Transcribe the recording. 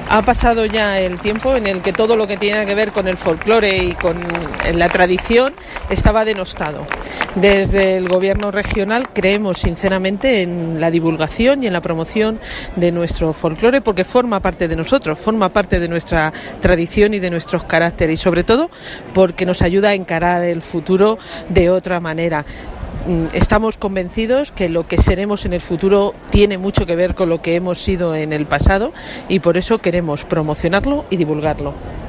Ha pasado ya el tiempo en el que todo lo que tiene que ver con el folclore y con la tradición estaba denostado. Desde el Gobierno regional creemos sinceramente en la divulgación y en la promoción de nuestro folclore, porque forma parte de nosotros, forma parte de nuestra tradición y de nuestros caracteres, y sobre todo porque nos ayuda a encarar el futuro de otra manera. Estamos convencidos que lo que seremos en el futuro tiene mucho que ver con lo que hemos sido en el pasado, y por eso queremos promocionarlo y divulgarlo.